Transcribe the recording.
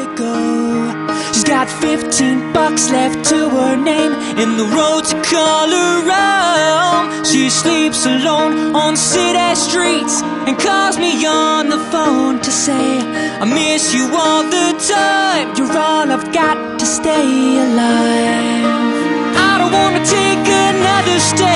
to go. She's got 15 bucks left to her name and the road to call her home. She sleeps alone on city streets and calls me on the phone to say, I miss you all the time, you're all I've got to stay alive. I don't wanna take another step